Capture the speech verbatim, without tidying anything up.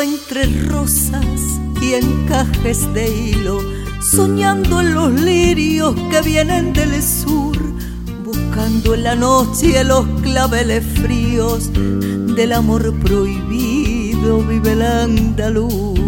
entre rosas y encajes de hilo, soñando en los lirios que vienen del sur, buscando en la noche los claveles fríos del amor prohibido, vive el andaluz.